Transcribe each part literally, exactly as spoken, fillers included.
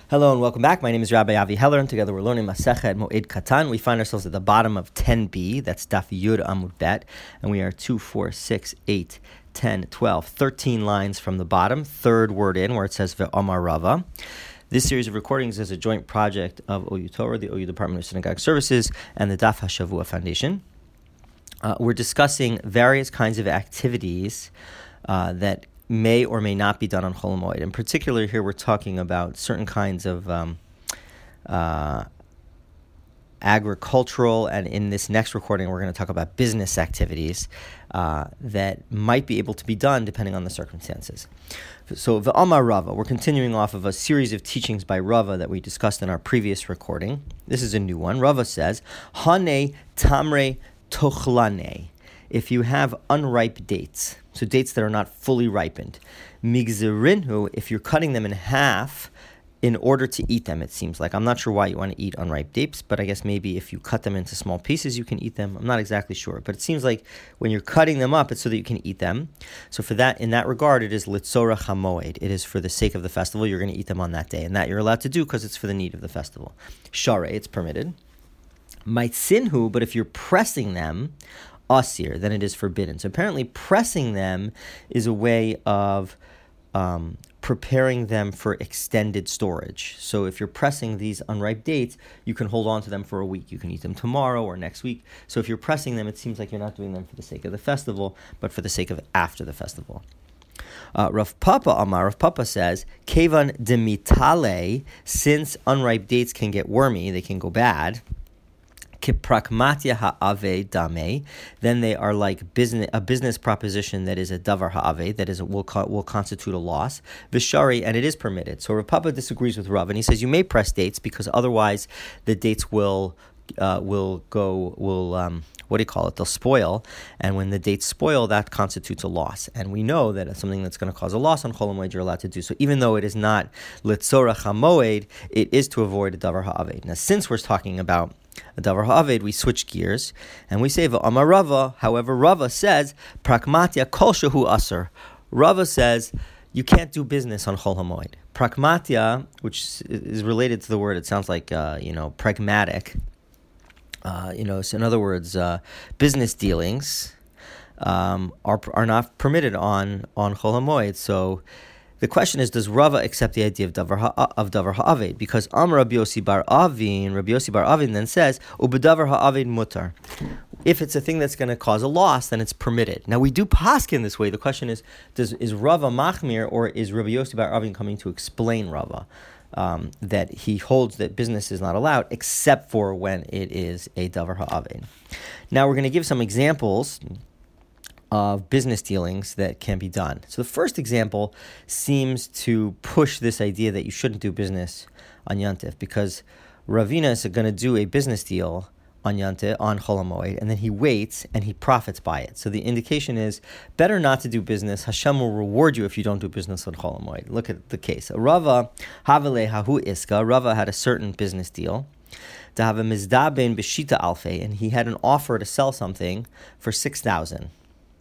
Hello and welcome back. My name is Rabbi Avi Heller, and together we're learning Masechet Moed Katan. We find ourselves at the bottom of ten b, that's Daf Yud Amud Bet, and we are two, four, six, eight, ten, twelve, thirteen lines from the bottom, third word in, where it says Ve'omar Rava. This series of recordings is a joint project of O U Torah, the O U Department of Synagogue Services, and the Daf HaShavua Foundation. Uh, we're discussing various kinds of activities uh, that may or may not be done on Chol Hamoed. In particular, here we're talking about certain kinds of um, uh, agricultural, and in this next recording, we're going to talk about business activities uh, that might be able to be done depending on the circumstances. So, Ve'omar Rava, we're continuing off of a series of teachings by Rava that we discussed in our previous recording. This is a new one. Rava says, Hane tamre tochlane. If you have unripe dates, so dates that are not fully ripened, migzerinhu, if you're cutting them in half in order to eat them, it seems like. I'm not sure why you want to eat unripe dates, but I guess maybe if you cut them into small pieces, you can eat them. I'm not exactly sure, but it seems like when you're cutting them up, it's so that you can eat them. So for that, in that regard, it is litzorach hamoed. It is for the sake of the festival. You're going to eat them on that day, and that you're allowed to do because it's for the need of the festival. Sharei, it's permitted. Maitzinhu, but if you're pressing them, asir, then it is forbidden. So apparently pressing them is a way of um, preparing them for extended storage. So if you're pressing these unripe dates, you can hold on to them for a week. You can eat them tomorrow or next week. So if you're pressing them, it seems like you're not doing them for the sake of the festival, but for the sake of after the festival. Uh, Rav Papa Amar, Rav Papa says, Kevan demitale, since unripe dates can get wormy, they can go bad, Kiprakmatya ha'ave dame, then they are like business, a business proposition that is a davar ha'ave, that is a, will will constitute a loss. Vishari, and it is permitted. So Rav Papa disagrees with Rav, and he says you may press dates because otherwise the dates will uh, will go will um, what do you call it? They'll spoil, and when the dates spoil, that constitutes a loss. And we know that it's something that's going to cause a loss on Chol Hamoed you're allowed to do. So even though it is not litzorach hamoed, it is to avoid a davar ha'ave. Now, since we're talking about a davar ha'aved, we switch gears and we say Ve'omar Rava. However, Rava says Prakmatya kol shehu asur. Rava says you can't do business on Chol Hamoed. Prakmatya, which is related to the word, it sounds like uh, you know pragmatic. Uh, you know, so in other words, uh, business dealings um, are are not permitted on on Chol Hamoed. So the question is, does Rava accept the idea of davar ha- of davar ha'aved? Because Amar Rabbi Yossi bar Avin, Rabbi Yossi bar Avin then says, u'b'davar ha'aved mutar. If it's a thing that's going to cause a loss, then it's permitted. Now we do paskin this way. The question is, does is Rava machmir, or is Rabbi Yossi bar Avin coming to explain Rava? Um, that he holds that business is not allowed except for when it is a davar ha'aved. Now we're going to give some examples of business dealings that can be done. So the first example seems to push this idea that you shouldn't do business on Yantif, because Ravina is going to do a business deal on Yantif, on Chol Hamoed, and then he waits and he profits by it. So the indication is better not to do business. Hashem will reward you if you don't do business on Chol Hamoed. Look at the case. Rava havele hahu iska. Rava had a certain business deal. To have a mizdaben b'shita alfe, and he had an offer to sell something for six thousand.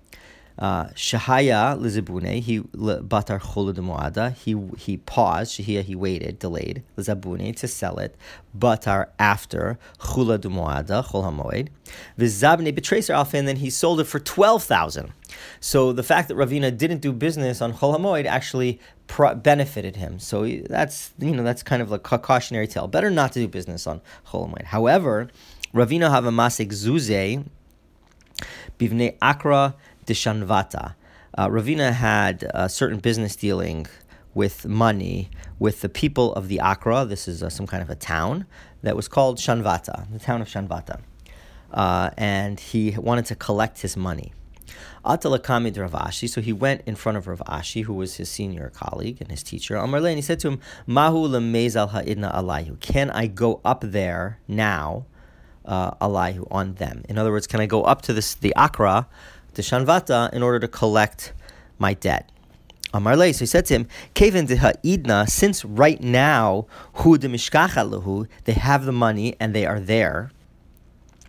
Shahaya lizabune, he batar cholu demoada, he he paused, shahia, he waited, delayed, lizabune, to sell it, batar after chula demoada, chol hamoed, vizabne betracer alfa, and then he sold it for twelve thousand. So the fact that Ravina didn't do business on chol hamoed actually pro- benefited him. So that's, you know, that's kind of like a cautionary tale. Better not to do business on chol hamoed. However, Ravina have a masik zuze, bivnei akra Dishanvata. Uh, Ravina had a certain business dealing with money with the people of the Akra. This is uh, some kind of a town that was called Shanvata, the town of Shanvata. Uh, and he wanted to collect his money. Atalakamid Rav Ashi, so he went in front of Rav Ashi, who was his senior colleague and his teacher. Amar le, and he said to him, Mahu lemezal ha'idna alayhu. Can I go up there now, uh, alayhu, on them? In other words, can I go up to this, the Akra, to Shanvata, in order to collect my debt? Amar le, so he said to him, Keven de ha'idna, since right now, hu de mishkacha lehu, they have the money and they are there.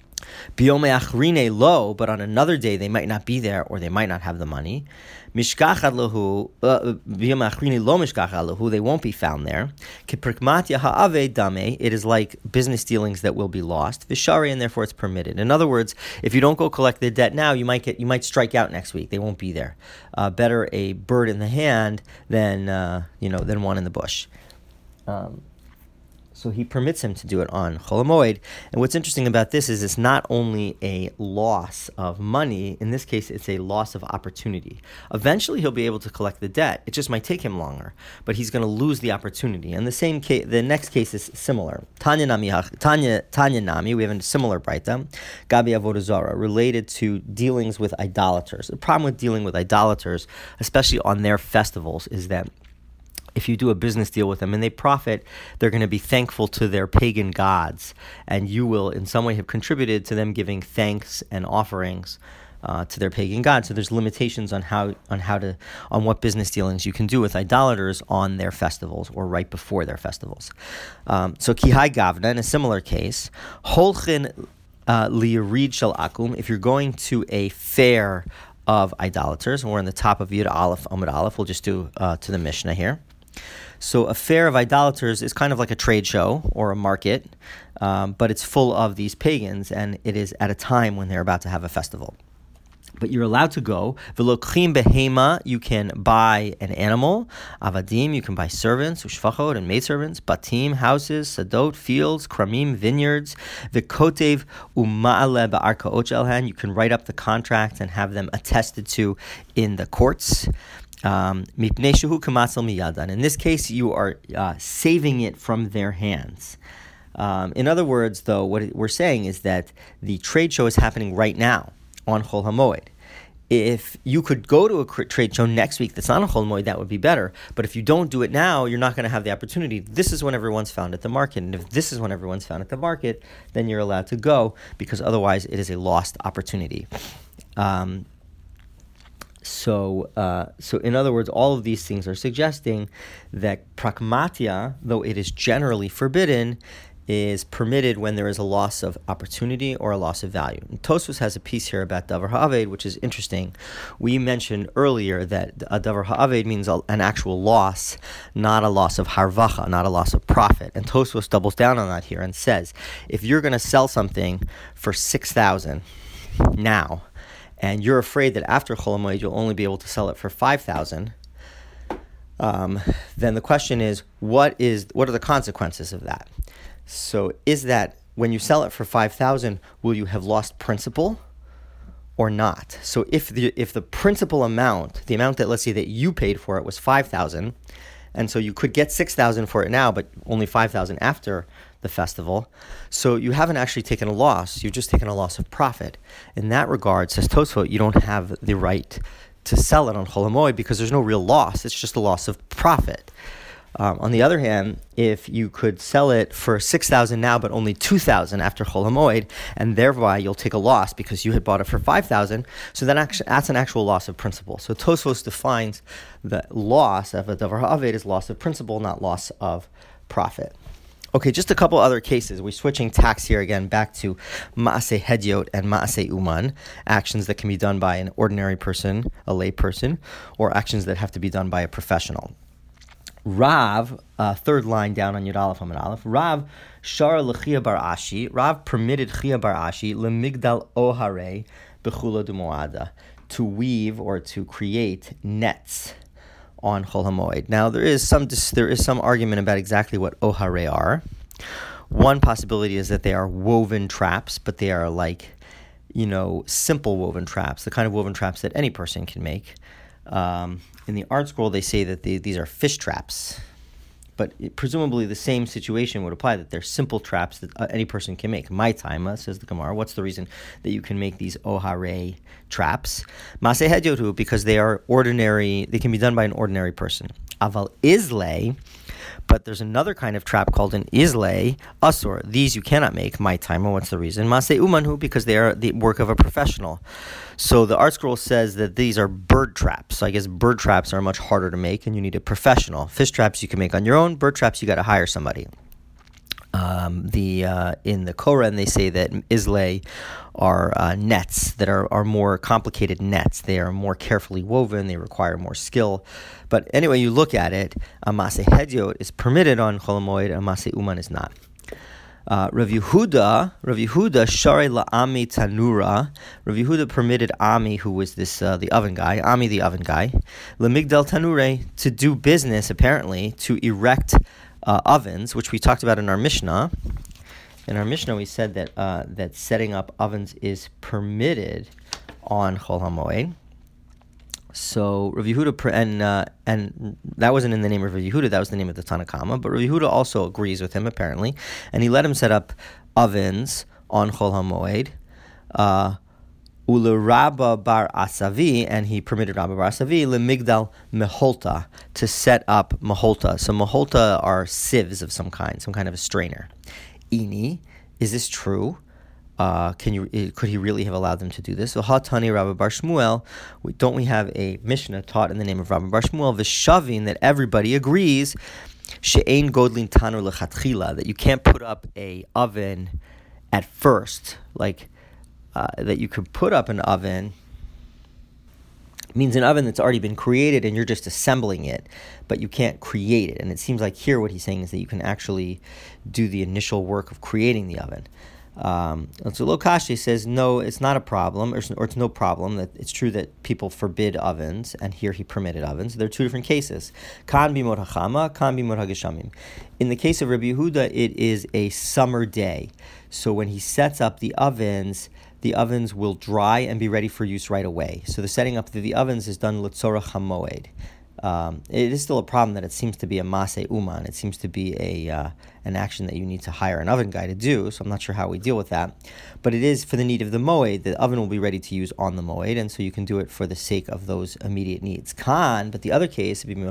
Biyome achrine lo, but on another day they might not be there or they might not have the money. Mishkachad lahu, biyome achrine lo mishkachad lahu, they won't be found there. Kiprikmatya ha'ave dame, it is like business dealings that will be lost. Vishari, and therefore it's permitted. In other words, if you don't go collect the debt now, you might get you might strike out next week. They won't be there. Uh, better a bird in the hand than uh, you know than one in the bush. Um, So he permits him to do it on Chol HaMoed. And what's interesting about this is it's not only a loss of money. In this case, it's a loss of opportunity. Eventually, he'll be able to collect the debt. It just might take him longer, but he's going to lose the opportunity. And the same case, the next case is similar. Tanya Nami, Tanya, Tanya Nami, we have a similar Braita, Gabi Avodah Zarah, related to dealings with idolaters. The problem with dealing with idolaters, especially on their festivals, is that if you do a business deal with them and they profit, they're going to be thankful to their pagan gods, and you will in some way have contributed to them giving thanks and offerings uh, to their pagan gods. So there's limitations on how on how to on what business dealings you can do with idolaters on their festivals or right before their festivals. Um, so Kihai Gavna, in a similar case, Holchin Liyarid Shel Akum, if you're going to a fair of idolaters, and we're on the top of Yud Aleph, Amud Aleph, we'll just do uh, to the Mishnah here. So a fair of idolaters is kind of like a trade show or a market, um, but it's full of these pagans, and it is at a time when they're about to have a festival. But you're allowed to go. V'lokhim behema, you can buy an animal. Avadim, you can buy servants, ushfachot, and maidservants. Batim, houses. Sadot, fields. Kramim, vineyards. V'kotev uma'ale ba'arkaot shelhan, you can write up the contracts and have them attested to in the courts. Um, in this case, you are uh, saving it from their hands. Um, in other words, though, what we're saying is that the trade show is happening right now on Chol HaMoed. If you could go to a trade show next week that's not on Chol HaMoed, that would be better. But if you don't do it now, you're not going to have the opportunity. This is when everyone's found at the market. And if this is when everyone's found at the market, then you're allowed to go, because otherwise it is a lost opportunity. Um, So, uh, so in other words, all of these things are suggesting that pragmatia, though it is generally forbidden, is permitted when there is a loss of opportunity or a loss of value. And Tosfos has a piece here about davar ha'aved, which is interesting. We mentioned earlier that a davar ha'aved means a, an actual loss, not a loss of harvacha, not a loss of profit. And Tosfos doubles down on that here and says, if you're going to sell something for six thousand now, and you're afraid that after Chol HaMoed you'll only be able to sell it for five thousand, um, then the question is, what is what are the consequences of that? So is that when you sell it for five thousand, will you have lost principal or not? So if the if the principal amount, the amount that, let's say, that you paid for it was five thousand, and so you could get six thousand for it now, but only five thousand after the festival, so you haven't actually taken a loss, you've just taken a loss of profit. In that regard, says Tosfot, you don't have the right to sell it on Chol HaMoed because there's no real loss, it's just a loss of profit. Um, on the other hand, if you could sell it for six thousand now, but only two thousand after Chol HaMoed, and thereby you'll take a loss because you had bought it for five thousand, so that actually, that's an actual loss of principal. So Tosfos defines the loss of a davar ha'aved as loss of principal, not loss of profit. Okay, just a couple other cases. We're switching tacks here again back to ma'aseh hedyot and ma'aseh uman, actions that can be done by an ordinary person, a lay person, or actions that have to be done by a professional. Rav, uh, third line down on Yud Aleph Amud Aleph, Rav shara l'chia bar Ashi, Rav permitted Chia bar Ashi lemigdal ohare b'chula d'moada, to weave or to create nets on Chol HaMoed. Now, there is some there is some argument about exactly what ohare are. One possibility is that they are woven traps, but they are like, you know, simple woven traps, the kind of woven traps that any person can make. Um, in the Art Scroll, they say that they, these are fish traps, but it, presumably the same situation would apply, that they're simple traps that uh, any person can make. My time, says the Gemara, what's the reason that you can make these ohare traps? Maseh hedyotu, because they are ordinary, they can be done by an ordinary person. Aval islay, but there's another kind of trap called an islay, asur. These you cannot make. My time, what's the reason? Maseh umanhu, because they are the work of a professional. So the Art Scroll says that these are bird traps. So I guess bird traps are much harder to make, and you need a professional. Fish traps you can make on your own. Bird traps you got to hire somebody. Um, um, the uh, in the Koran, they say that Islay are uh, nets that are, are more complicated nets. They are more carefully woven. They require more skill. But anyway, you look at it, a Maseh Hedyot is permitted on Chol HaMoed, a Maseh Uman is not. Uh, Rav Yehuda, Rav Yehuda, Share la'ami tanura. Rav Yehuda permitted Ami, who was this uh, the oven guy, Ami the oven guy, lemigdal tanure, to do business apparently to erect uh, ovens, which we talked about in our Mishnah. In our Mishnah, we said that uh, that setting up ovens is permitted on Chol HaMoed. So Rav Yehuda, and uh, and that wasn't in the name of Rav Yehuda, that was the name of the Tanna Kama, but Rav Yehuda also agrees with him apparently, and he let him set up ovens on Chol HaMoed. Uh, Ule Rabba bar Asavi, and he permitted Rabba bar Asavi lemigdal meholta, to set up meholta. So meholta are sieves of some kind, some kind of a strainer. Ini, is this true? Uh, can you? Could he really have allowed them to do this? So Hatani Rabbi Bar Shmuel, we, don't we have a Mishnah taught in the name of Rabbi Bar Shmuel, V'shavin, that everybody agrees, she'ein godlin tanu lechatchila, that you can't put up a oven at first, like uh, that you could put up an oven. Means an oven that's already been created and you're just assembling it, but you can't create it. And it seems like here what he's saying is that you can actually do the initial work of creating the oven. Um, and so Lokashi says, no, it's not a problem, or, or it's no problem. That it's true that people forbid ovens, and here he permitted ovens. There are two different cases. Kan bimod hachama, kan bimod hageshamim. In the case of Rabbi Yehuda, it is a summer day. So when he sets up the ovens, the ovens will dry and be ready for use right away. So the setting up of the ovens is done l'tzorach hamoed. Um, it is still a problem that it seems to be a Maseh Uman. It seems to be a uh, an action that you need to hire an oven guy to do, so I'm not sure how we deal with that. But it is for the need of the Moed. The oven will be ready to use on the Moed, and so you can do it for the sake of those immediate needs. Khan, but the other case, in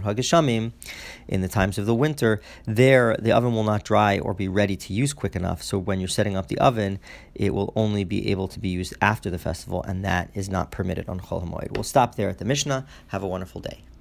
the times of the winter, there the oven will not dry or be ready to use quick enough, so when you're setting up the oven, it will only be able to be used after the festival, and that is not permitted on Chol HaMoed. We'll stop there at the Mishnah. Have a wonderful day.